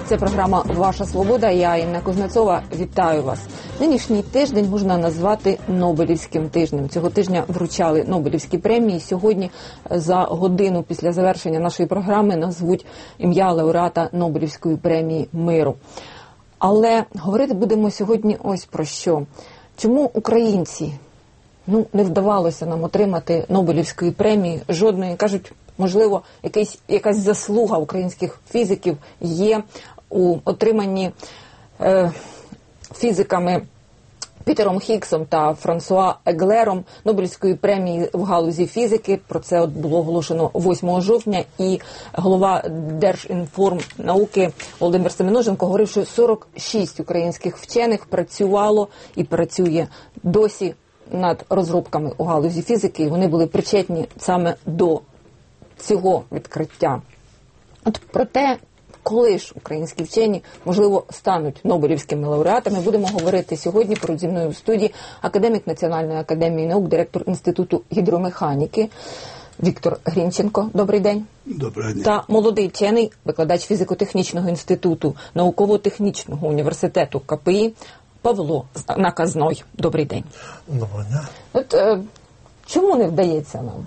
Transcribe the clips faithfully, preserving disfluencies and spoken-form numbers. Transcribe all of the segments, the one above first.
Це програма «Ваша свобода». Я, Інна Кузнецова, вітаю вас. Нинішній тиждень можна назвати Нобелівським тижнем. Цього тижня вручали Нобелівські премії. Сьогодні за годину після завершення нашої програми назвуть ім'я лауреата Нобелівської премії миру. Але говорити будемо сьогодні ось про що. Чому українці, ну, не вдавалося нам отримати Нобелівської премії жодної, кажуть, можливо, якийсь, якась заслуга українських фізиків є у отриманні е, фізиками Пітером Хіггсом та Франсуа Еглером Нобелівської премії в галузі фізики. Про це от було оголошено восьмого жовтня, і голова Держінформнауки Володимир Семеноженко говорив, що сорок шість українських вчених працювало і працює досі над розробками у галузі фізики, і вони були причетні саме до цього відкриття. От про те, коли ж українські вчені, можливо, стануть Нобелівськими лауреатами, будемо говорити сьогодні. Поруч зі мною в студії академік Національної академії наук, директор Інституту гідромеханіки Віктор Грінченко. Добрий день. Доброго дня. Та молодий вчений, викладач фізико-технічного інституту науково-технічного університету ка пе і Павло Наказной. Добрий день. Доброго дня. От е, чому не вдається нам?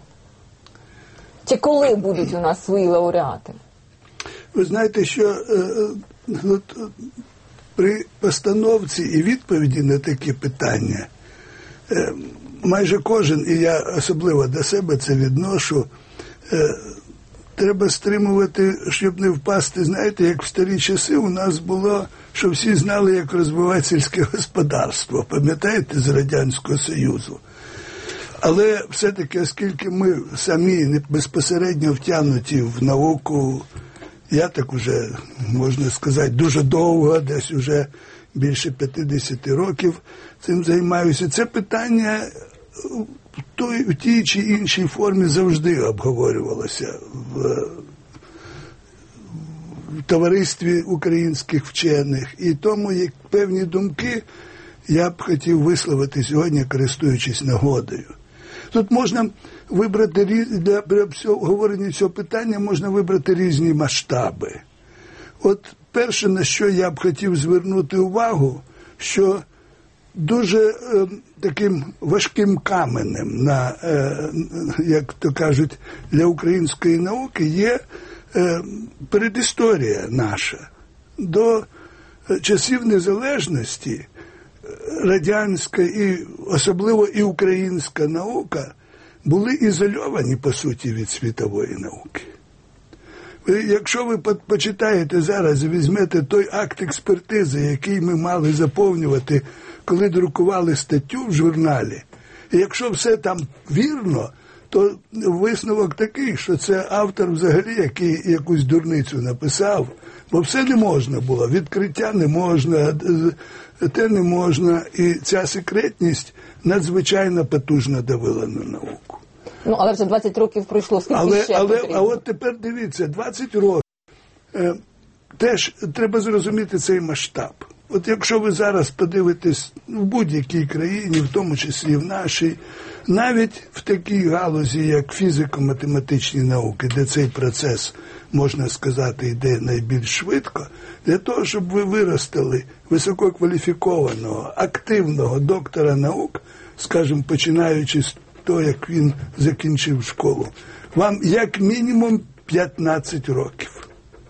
Чи коли будуть у нас свої лауреати? Ви знаєте, що е, от, при постановці і відповіді на такі питання е, майже кожен, і я особливо до себе це відношу, е, треба стримувати, щоб не впасти. Знаєте, як в старі часи у нас було, що всі знали, як розвивати сільське господарство. Пам'ятаєте, з Радянського Союзу? Але все-таки, оскільки ми самі безпосередньо втягнуті в науку, я так уже, можна сказати, дуже довго, десь уже більше п'ятдесят років цим займаюся. Це питання в, той, в тій чи іншій формі завжди обговорювалося в, в товаристві українських вчених. І тому як певні думки я б хотів висловити сьогодні, користуючись нагодою. Тут можна вибрати, для обговорення цього питання можна вибрати різні масштаби. От перше, на що я б хотів звернути увагу, що дуже е, таким важким каменем, на, е, як то кажуть, для української науки є е, передісторія наша. До часів незалежності радянська і особливо і українська наука були ізольовані, по суті, від світової науки. Ви, якщо ви почитаєте зараз і візьмете той акт експертизи, який ми мали заповнювати, коли друкували статтю в журналі, і якщо все там вірно, то висновок такий, що це автор взагалі, який якусь дурницю написав, бо все не можна було, відкриття не можна, те не можна, і ця секретність надзвичайно потужно давила на науку. Ну, але вже двадцять років пройшло, скільки але, ще але, потрібно? А от тепер дивіться, двадцять років, е, теж треба зрозуміти цей масштаб. От якщо ви зараз подивитесь в будь-якій країні, в тому числі в нашій, навіть в такій галузі, як фізико-математичні науки, де цей процес, можна сказати, йде найбільш швидко, для того, щоб ви виростили висококваліфікованого, активного доктора наук, скажімо, починаючи з того, як він закінчив школу, вам як мінімум п'ятнадцять років.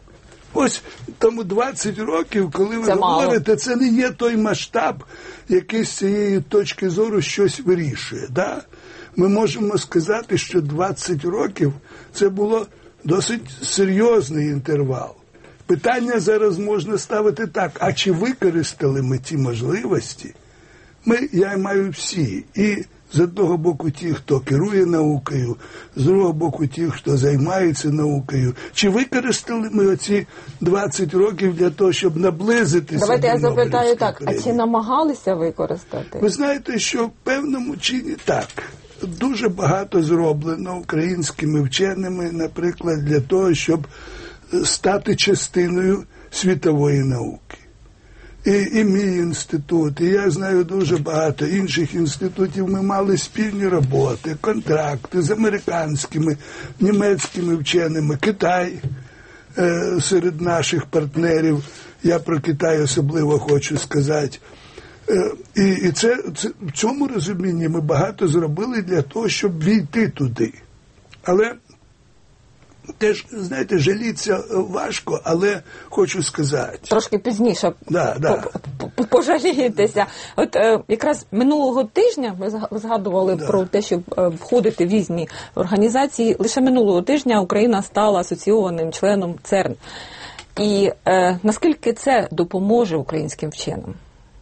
Ось тому двадцять років, коли ви це говорите, мало. Це не є той масштаб, який з цієї точки зору щось вирішує. Да? Ми можемо сказати, що двадцять років – це було досить серйозний інтервал. Питання зараз можна ставити так, а чи використали ми ті можливості? Ми, я маю всі, і з одного боку ті, хто керує наукою, з другого боку ті, хто займається наукою. Чи використали ми оці двадцять років для того, щоб наблизитися Давайте до я запитаю так, премії? а чи намагалися використати? Ви знаєте, що в певному чині так. Дуже багато зроблено українськими вченими, наприклад, для того, щоб стати частиною світової науки. І, і мій інститут, і я знаю дуже багато інших інститутів, ми мали спільні роботи, контракти з американськими, німецькими вченими, Китай е, серед наших партнерів. Я про Китай особливо хочу сказати. Е, і і це, це, в цьому розумінні ми багато зробили для того, щоб війти туди. Але теж, знаєте, жалітися важко, але хочу сказати. Трошки пізніше да, да. пожалієтеся. От е, якраз минулого тижня, ви згадували да. про те, щоб е, входити в різні організації, лише минулого тижня Україна стала асоційованим членом церн. І е, наскільки це допоможе українським вченим?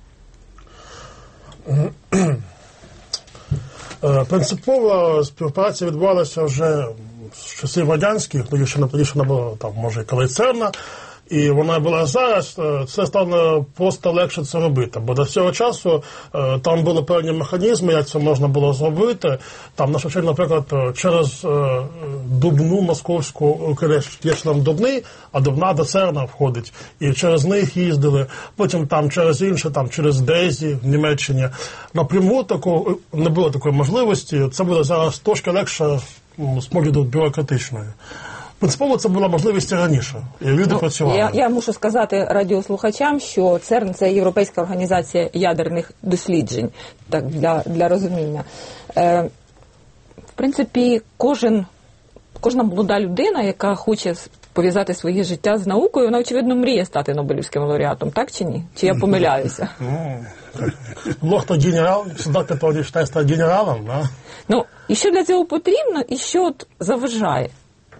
Принципова співпраця відбувалася вже з часів радянських, тоді ще не було, там, може, коли церна, і вона була зараз, це стало просто легше це робити. Бо до цього часу там були певні механізми, як це можна було зробити. Там, наш вчитель, наприклад, через Дубну московську, є членом Дубни, а Дубна до церна входить. І через них їздили. Потім там через інше, там через Дезі в Німеччині. Напряму такого, не було такої можливості. Це буде зараз трошки легше з погляду бюрократичної. Принципово це була можливість раніше, і люди ну, працювали. Я, я мушу сказати радіослухачам, що церн – це Європейська організація ядерних досліджень, так, для, для розуміння. Е, в принципі, кожен, кожна молода людина, яка хоче пов'язати своє життя з наукою, вона, очевидно, мріє стати Нобелівським лауреатом, так чи ні? Чи я помиляюся? Ну, хто генерал, солдат, який вважає стати генералом, да? Ну, і що для цього потрібно, і що от заважає?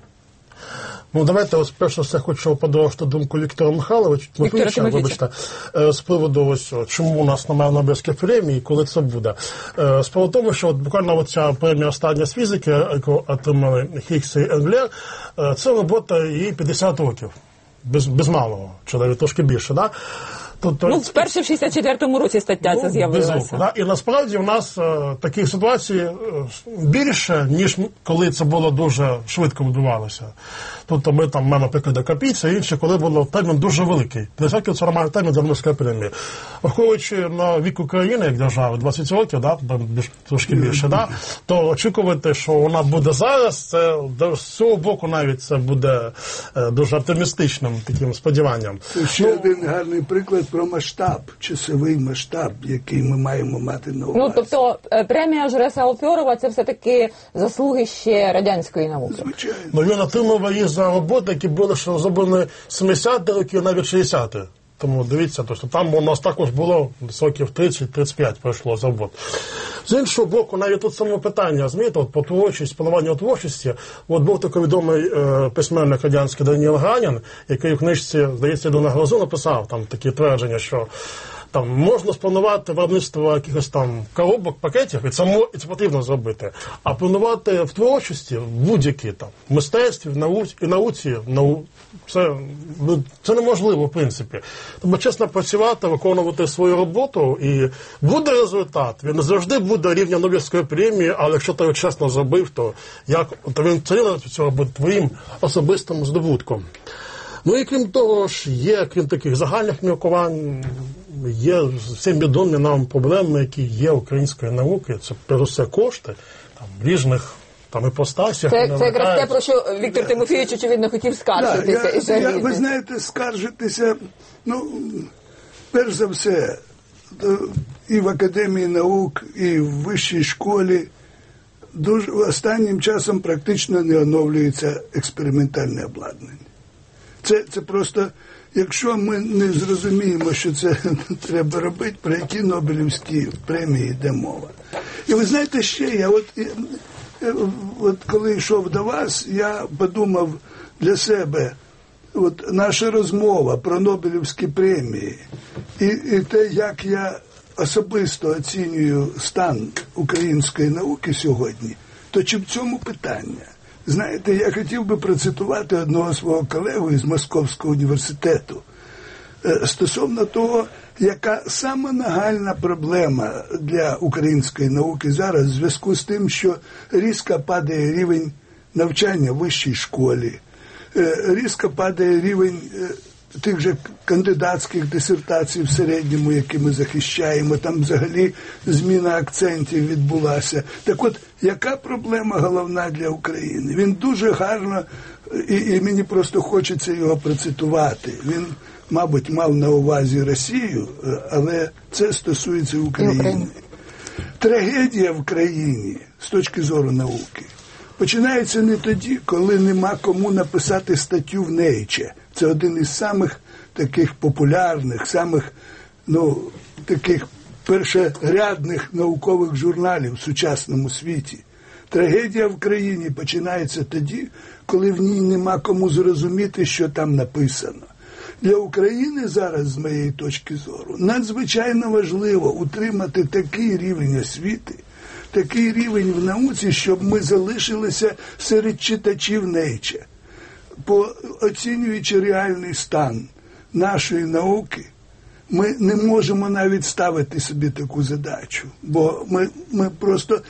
Ну, давайте, ось перше все хочу подорожити думку Віктора Михайловича, Тимофійовича, вибачте, з приводу ось, чому у нас немає Нобелівської премії, коли це буде. З приводу того, що от буквально оця премія остання з фізики, яку отримали Хіггс і Енглер, це робота їй п'ятдесят років, без, без малого, чи навіть трошки більше, да? Тобто, ну, вперше в шістдесят четвертому році стаття ну, ця з'явилася. Да? І насправді у нас е, таких ситуацій е, більше, ніж коли це було дуже швидко відбувалося. Тобто ми там маємо приклади Капіця, інші, коли було термін дуже великий. п'ятдесят років це нормальний термін за Нобелівської премії. Враховуючи на вік України, як держави, двадцять років, да? Трошки більше, да? то очікувати, що вона буде зараз, це з цього боку навіть це буде е, дуже оптимістичним таким сподіванням. Це ще ну, один гарний приклад про масштаб, часовий масштаб, який ми маємо мати на увазі. Ну, тобто премія Жреса Алфьорова – це все-таки заслуги ще радянської науки. Звичайно. Ну, він отримав її за роботи, які були ще зроблені сімдесяті роки, навіть шістдесяті. Тому дивіться, тобто, там у нас також було років тридцять тридцять п'ять пройшло за роботу. З іншого боку, навіть тут саме питання, розумієте, от по творчості, планування творчості, от був такий відомий е, письменник радянський Даніел Ганін, який в книжці, здається, до Нагрозу написав там такі твердження, що там можна спланувати виробництво якихось там коробок, пакетів, і це, і це потрібно зробити. А планувати в творчості, в будь-якій там мистецтві, в науці, і науці, нау... це, це неможливо, в принципі. Тому чесно працювати, виконувати свою роботу, і буде результат. Він не завжди буде рівня Нобелівської премії, але якщо ти його чесно зробив, то, як, то він цього буде твоїм особистим здобутком. Ну і крім того ж, є, крім таких загальних міркувань, є всім відомі нам проблеми, які є української науки. Це, перш усе, кошти, там, різних там іпостасях. Це, це якраз те, про що Віктор Тимофійович, очевидно, хотів скаржитися. Да, я, я, ви знаєте, скаржитися, ну, перш за все, і в Академії наук, і в вищій школі дуже, останнім часом практично не оновлюється експериментальне обладнання. Це, це просто, якщо ми не зрозуміємо, що це треба робити, про які Нобелівські премії йде мова. І ви знаєте, ще я, от, от коли йшов до вас, я подумав для себе, от наша розмова про Нобелівські премії і, і те, як я особисто оцінюю стан української науки сьогодні, то чи в цьому питання? Знаєте, я хотів би процитувати одного свого колегу із Московського університету стосовно того, яка сама нагальна проблема для української науки зараз в зв'язку з тим, що різко падає рівень навчання в вищій школі, різко падає рівень тих же кандидатських дисертацій в середньому, які ми захищаємо, там взагалі зміна акцентів відбулася. Так от, Яка проблема головна для України? Він дуже гарно, і, і мені просто хочеться його процитувати. Він, мабуть, мав на увазі Росію, але це стосується України. Трагедія в країні з точки зору науки починається не тоді, коли нема кому написати статтю в Nature. Це один із самих таких популярних, самих, ну, таких першорядних наукових журналів в сучасному світі. Трагедія в країні починається тоді, коли в ній нема кому зрозуміти, що там написано. Для України зараз, з моєї точки зору, надзвичайно важливо утримати такий рівень освіти, такий рівень в науці, щоб ми залишилися серед читачів Nature. По оцінюючи реальний стан нашої науки, ми не можемо навіть ставити собі таку задачу, бо ми, ми просто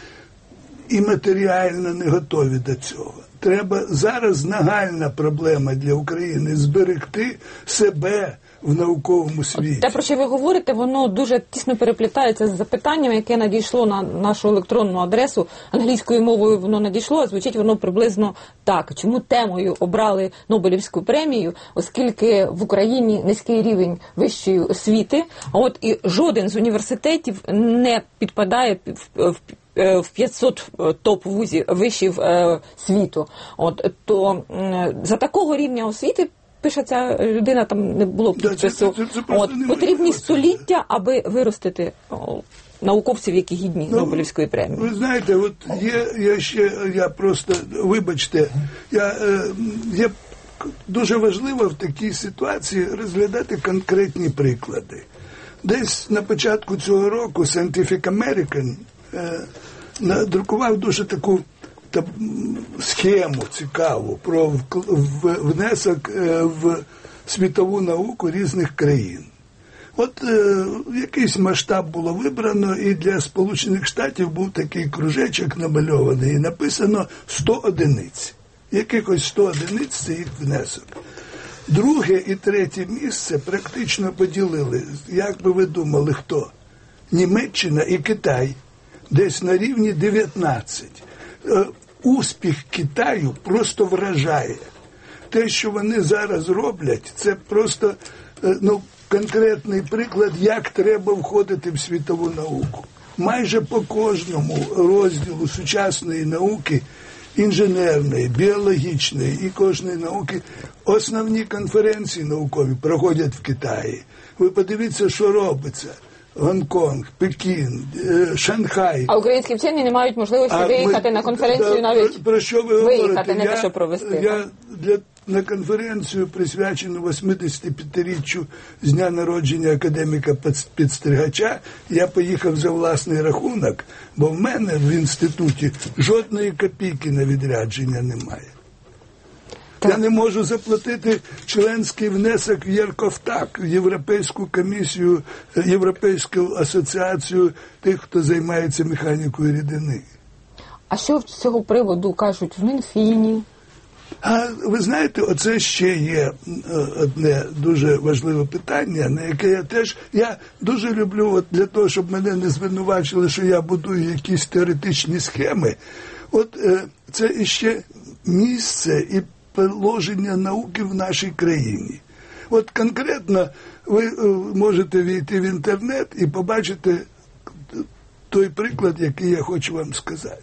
і матеріально не готові до цього. Треба зараз нагальна проблема для України – зберегти себе в науковому світі. Те, про що ви говорите, воно дуже тісно переплітається з запитанням, яке надійшло на нашу електронну адресу. Англійською мовою воно надійшло, а звучить воно приблизно так. Чому темою обрали Нобелівську премію? Оскільки в Україні низький рівень вищої освіти, от і жоден з університетів не підпадає в в п'ятсот топ-вузів вишів е, світу. От, то е, за такого рівня освіти, пише ця людина, там не було підпису, це, це, це от, потрібні століття, аби виростити о, науковців, які гідні ну, Нобелівської премії. Ви знаєте, от є, я ще, я просто, вибачте, я, е, є дуже важливо в такій ситуації розглядати конкретні приклади. Десь на початку цього року Scientific American е, надрукував дуже таку та, схему цікаву про в, в, внесок е, в світову науку різних країн. От е, якийсь масштаб було вибрано, і для Сполучених Штатів був такий кружечок намальований, і написано сто одиниць. Якихось сто одиниць – це їх внесок. Друге і третє місце практично поділили, як би ви думали, хто? Німеччина і Китай. Десь на рівні дев'ятнадцять. Е, успіх Китаю просто вражає. Те, що вони зараз роблять, це просто е, ну, конкретний приклад, як треба входити в світову науку. Майже по кожному розділу сучасної науки, інженерної, біологічної і кожної науки, основні конференції наукові проходять в Китаї. Ви подивіться, що робиться. Гонконг, Пекін, Шанхай. А українські вчені не мають можливості а виїхати ми, на конференцію да, навіть про, про що ви виїхати, говорите? не я, те, що провести. Я для, на конференцію, присвячену восьмидесятип'ятиріччю з дня народження академіка Підстригача, я поїхав за власний рахунок, бо в мене в інституті жодної копійки на відрядження немає. Так. Я не можу заплатити членський внесок в Єрковтак, в Європейську комісію, Європейську асоціацію тих, хто займається механікою рідини. А що з цього приводу кажуть в Мінфіні? А ви знаєте, оце ще є одне дуже важливе питання, на яке я теж, я дуже люблю, от для того, щоб мене не звинувачили, що я будую якісь теоретичні схеми. От це іще місце і положення науки в нашій країні. От конкретно ви можете війти в інтернет і побачити той приклад, який я хочу вам сказати.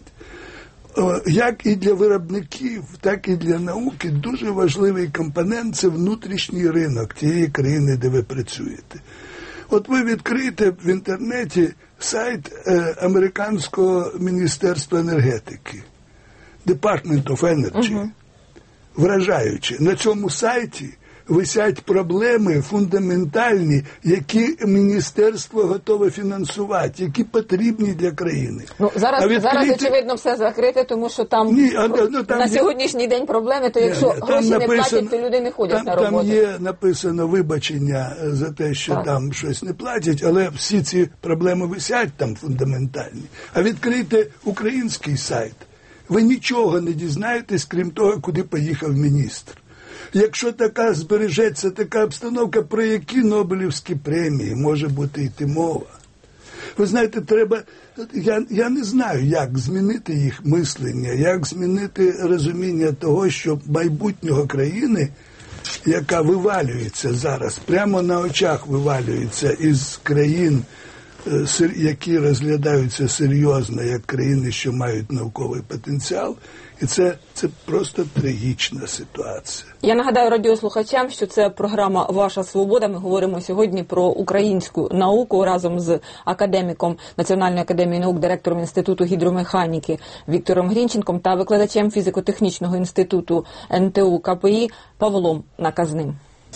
Як і для виробників, так і для науки дуже важливий компонент – це внутрішній ринок тієї країни, де ви працюєте. От ви відкриєте в інтернеті сайт е, американського Міністерства енергетики, Department of Energy. Угу. Вражаючи. На цьому сайті висять проблеми фундаментальні, які міністерство готове фінансувати, які потрібні для країни. Ну, зараз, відкрити... зараз, очевидно, все закрите, тому що там, Ні, а, ну, там на є... сьогоднішній день проблеми, то якщо Ні, гроші написано... не платять, то люди не ходять там, на роботу. Там є написано вибачення за те, що так. там щось не платять, але всі ці проблеми висять там фундаментальні. А відкрийте український сайт. Ви нічого не дізнаєтесь, крім того, куди поїхав міністр. Якщо така збережеться така обстановка, про які Нобелівські премії може бути йти мова? Ви знаєте, треба, я, я не знаю, як змінити їх мислення, як змінити розуміння того, що майбутнього країни, яка вивалюється зараз, прямо на очах вивалюється із країн, які розглядаються серйозно як країни, що мають науковий потенціал, і це, це просто трагічна ситуація. Я нагадаю радіослухачам, що це програма «Ваша свобода». Ми говоримо сьогодні про українську науку разом з академіком Національної академії наук, директором Інституту гідромеханіки Віктором Грінченком та викладачем фізико-технічного інституту ен те у ка пе і Павлом Наказним.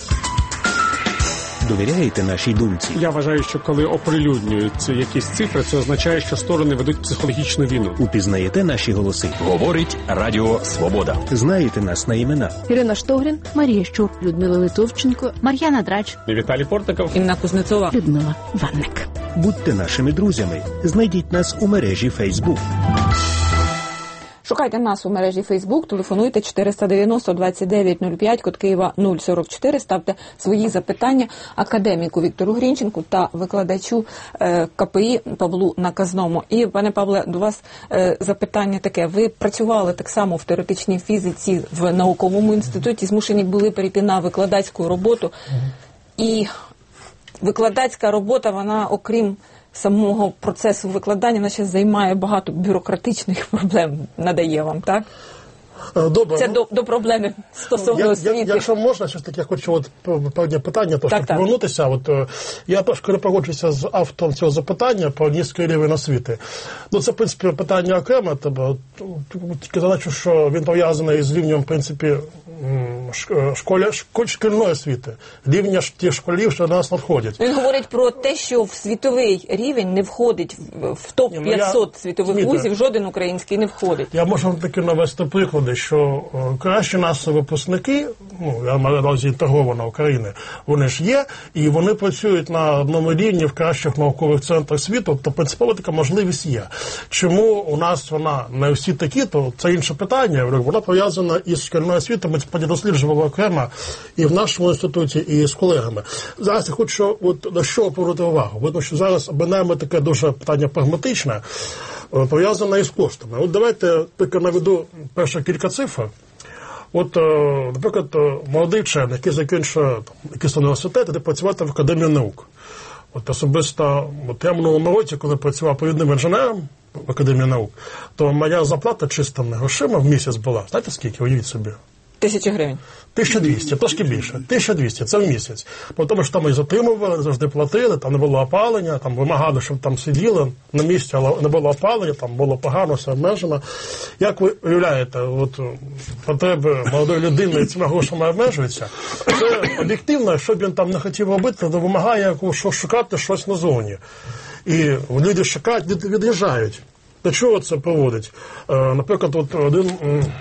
Довіряєте нашій думці? Я вважаю, що коли оприлюднюються якісь цифри, це означає, що сторони ведуть психологічну війну. Упізнаєте наші голоси? Говорить Радіо Свобода. Знаєте нас на імена? Ірина Штогрін, Марія Щур, Людмила Литовченко, Мар'яна Драч, Віталій Портников, Інна Кузнецова, Людмила Ванник. Будьте нашими друзями. Знайдіть нас у мережі Фейсбук. Шукайте нас у мережі Фейсбук, телефонуйте чотириста дев'яносто двадцять дев'ять нуль п'ять, код Києва нуль сорок чотири, ставте свої запитання академіку Віктору Грінченку та викладачу е, ка пе і Павлу Наказному. І, пане Павле, до вас е, запитання таке. Ви працювали так само в теоретичній фізиці в науковому інституті, змушені були перейти на викладацьку роботу. І викладацька робота, вона, окрім самого процесу викладання, вона ще займає багато бюрократичних проблем, надає вам, так? Добре. Це до, до проблеми стосовно я, освіти. Я, якщо можна, щось таке, я хочу от певне питання, то, так, щоб так. повернутися. От, я трошки не погоджуюся з автором цього запитання про низький рівень освіти. Ну, це, в принципі, питання окреме, тобто, тільки задачу, що він пов'язаний з рівнем, в принципі, школі, шкільної освіти, рівня тих школів, що до нас надходять. Він говорить про те, що в світовий рівень не входить, в топ п'ятсот світових Сміте. вузів, жоден український не входить. Я можу вам таки навести приклади, що кращі наші випускники, ну, я маю на увазі інтегрована України, вони ж є, і вони працюють на одному рівні в кращих наукових центрах світу, то принципово така можливість є. Чому у нас вона не всі такі, то це інше питання, вона пов'язана із шкільною освітою, ми це досліджували окремо і в нашому інституті, і з колегами. Зараз я хочу от, на що повернути увагу, тому що зараз обираємо таке дуже питання прагматичне, пов'язане із коштами. От давайте тільки наведу перше кілька цифр. От, наприклад, молодий вчений, який закінчує якийсь університет, іде працювати в Академії наук. От особисто, от я в минулому році, коли працював провідним інженером в Академії наук, то моя зарплата чистими грошима в місяць була. Знаєте скільки? Уявіть собі. Тисяча гривень. тисяча двісті, трошки більше. тисяча двісті, це в місяць. Тому що там і затримували, завжди платили, там не було опалення, там вимагали, щоб там сиділи на місці, але не було опалення, там було погано, все обмежено. Як ви уявляєте, от потреби молодої людини цими грошами обмежуються, це об'єктивно, що б він там не хотів робити, то вимагає що шукати щось назовні. І люди шукають, від'їжджають. До чого це проводить? Наприклад, от один...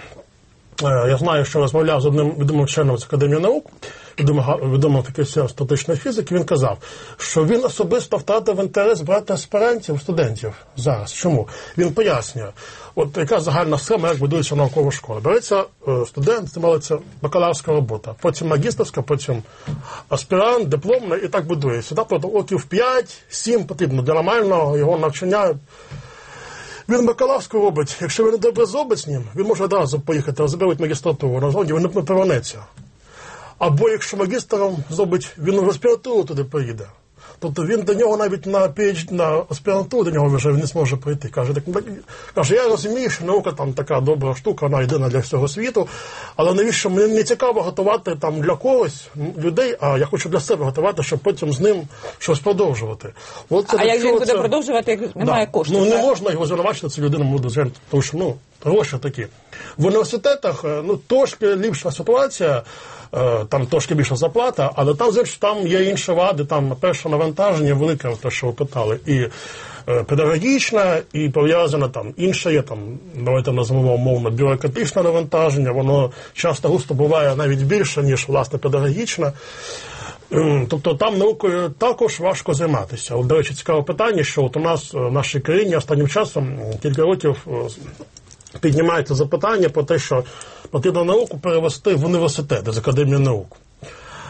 Я знаю, що розмовляв з одним відомим вченим з Академії наук, відомий такий статичної фізики, він казав, що він особисто втратив інтерес брати аспірантів, студентів зараз. Чому? Він пояснює, от яка загальна схема, як будується наукова школа. Береться студент, це бакалаврська робота, потім магістерська, потім аспірант, дипломна, і так будується. Тобто років п'ять-сім потрібно для нормального його навчання. Він бакалаврську робить, якщо він добре зробить з ним, він може одразу поїхати, розберуть магістратуру, на зоні, він не повернеться. Або якщо магістром зробить, він в аспірантуру туди поїде. Тобто він до нього навіть на PhD, на аспірантуру до нього вже не зможе прийти. Каже, так, каже, я розумію, що наука там така добра штука, вона єдина для всього світу, але навіщо мені не цікаво готувати там для когось людей, а я хочу для себе готувати, щоб потім з ним щось продовжувати. От це, а як він буде це... продовжувати, як немає да. коштів? Ну так? не можна його звинувачити, цю людину буде звинувати, тому що, ну, гроші такі. В університетах, ну, трошки ліпша ситуація, там трошки більша зарплата, але там, звісно, там є інші вади, там перше навантаження велике, те, що ви питали, і е, педагогічне, і пов'язане там інше є, там, давайте назвемо умовно, бюрократичне навантаження, воно часто густо буває навіть більше, ніж, власне, педагогічне. Тобто там наукою також важко займатися. От, до речі, цікаве питання, що от у нас в нашій країні останнім часом кілька років піднімається запитання про те, що потрібно науку перевести в університети з Академії наук.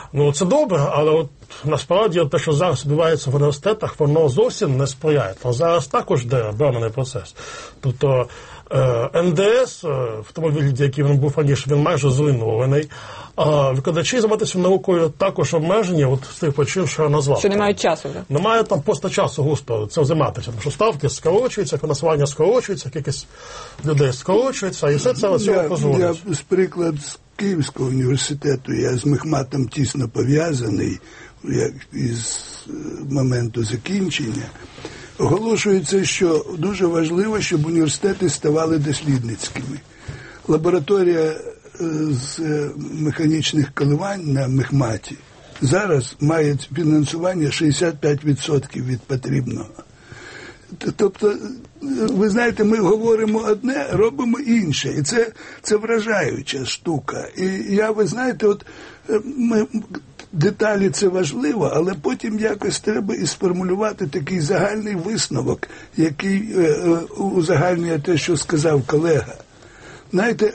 Ну, це добре, але от насправді те, що зараз відбувається в університетах, воно зовсім не сприяє. Там зараз також йде обернений процес. Тобто ен де ес, в тому вигляді, який він був раніше, він майже зруйнований. А викладачі займатися наукою також обмежені от з тих причин, що я назвав. Що не мають часу. Да? Немає там просто часу густо цим займатися, тому що ставки скорочуються, фінансування скорочується, кількість людей скорочується, і все це цього дозволить. Я, з приклад з Київського університету, я з Мехматом тісно пов'язаний, як із моменту закінчення. Оголошується, що дуже важливо, щоб університети ставали дослідницькими. Лабораторія з механічних коливань на Мехматі зараз має фінансування шістдесят п'ять відсотків від потрібного. Тобто, ви знаєте, ми говоримо одне, робимо інше. І це, це вражаюча штука. І я, ви знаєте, от ми... Деталі це важливо, але потім якось треба і сформулювати такий загальний висновок, який е, е, узагальнює те, що сказав колега. Знаєте,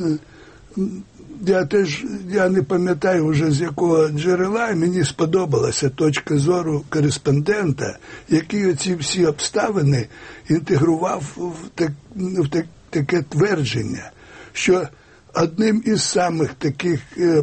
я теж я не пам'ятаю вже з якого джерела, мені сподобалася точка зору кореспондента, який оці всі обставини інтегрував в, так, в так, таке твердження, що одним із самих таких е,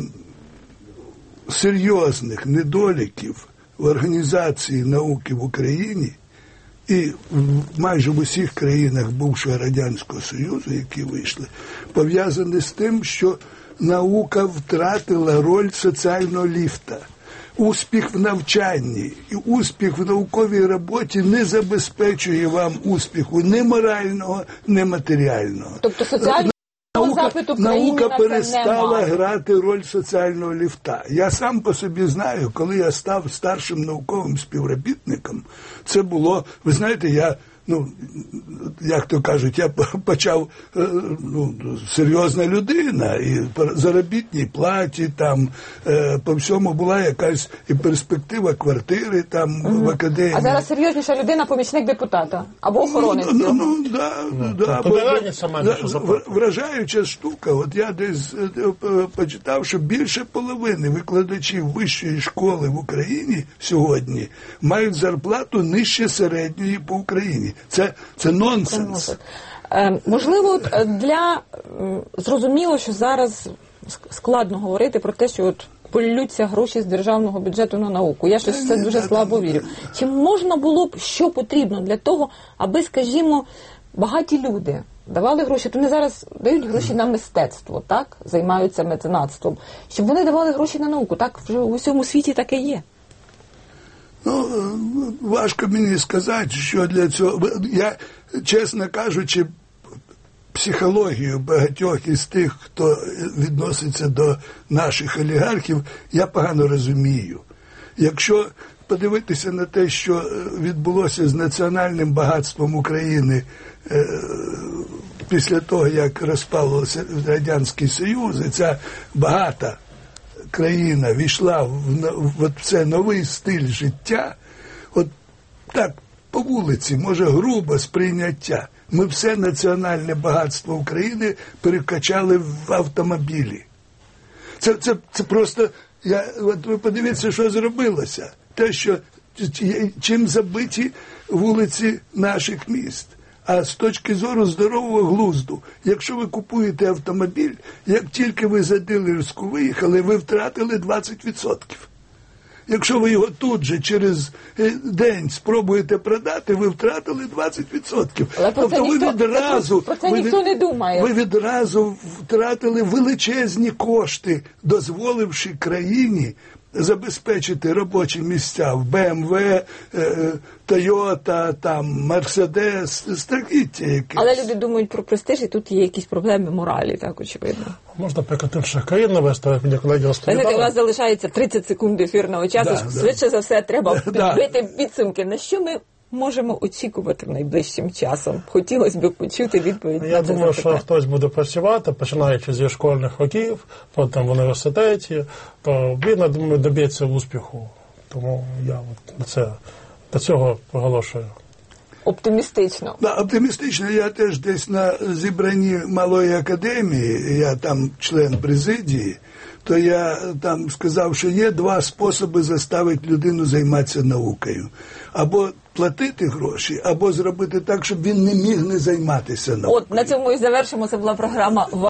серйозних недоліків в організації науки в Україні і майже в усіх країнах бувшого Радянського Союзу, які вийшли, пов'язані з тим, що наука втратила роль соціального ліфта. Успіх в навчанні і успіх в науковій роботі не забезпечує вам успіху ні морального, ні матеріального. Тобто соціальний Наука, наука перестала грати роль соціального ліфта. Я сам по собі знаю, коли я став старшим науковим співробітником, це було, ви знаєте, я, ну, як то кажуть, я почав, ну, серйозна людина, і по заробітній платі, там, по всьому була якась і перспектива квартири, там, угу. в академії. А зараз серйозніша людина помічник депутата, або охоронець. Ну, ну, да, ну, да, бо, да, вражаюча штука, от я десь почитав, що більше половини викладачів вищої школи в Україні сьогодні мають зарплату нижче середньої по Україні. Це, це нонсенс. Е, можливо, для зрозуміло, що зараз складно говорити про те, що от полються гроші з державного бюджету на науку. Я щось в це дуже слабо вірю. Чи можна було б, що потрібно для того, аби, скажімо, багаті люди давали гроші, то вони зараз дають гроші на мистецтво, так? Займаються меценатством. Щоб вони давали гроші на науку, так? Вже у всьому світі таке є. Ну, важко мені сказати, що для цього. Я, чесно кажучи, психологію багатьох із тих, хто відноситься до наших олігархів, я погано розумію. Якщо подивитися на те, що відбулося з національним багатством України е, після того, як розпався Радянський Союз, і ця багата країна війшла в, в, в це новий стиль життя, от так, по вулиці, може грубо сприйняття, ми все національне багатство України перекачали в автомобілі. Це, це, це просто, я, от ви подивіться, що зробилося. Те, що чим забиті вулиці наших міст. А з точки зору здорового глузду, якщо ви купуєте автомобіль, як тільки ви за дилерську виїхали, ви втратили двадцять відсотків. Якщо ви його тут же через день спробуєте продати, ви втратили двадцять відсотків. Але про тобто це ви ніхто, відразу, про це ви ніхто від, не думає. Ви відразу втратили величезні кошти, дозволивши країні забезпечити робочі місця в Бе Ем Ве, Тойота, там, Мерседес, страхіття якесь. Але люди думають про престиж, і тут є якісь проблеми моралі, так, очевидно. Можна приклад інших країн навести, як мені колеги розповідали. У нас залишається тридцять секунд ефірного часу, да, швидше да. за все треба підбити да. підсумки. На що ми можемо очікувати найближчим часом? Хотілося б почути відповідь Я на це думаю, запитання. що хтось буде працювати, починаючи зі школьних років, потім в університеті, то він, я думаю, доб'ється успіху. Тому я от це, до цього проголошую. Оптимістично. Да, оптимістично. Я теж десь на зібранні Малої академії, я там член президії, то я там сказав, що є два способи заставити людину займатися наукою. Або платити гроші, або зробити так, щоб він не міг не займатися наукою. От на цьому і завершимо. Це була програма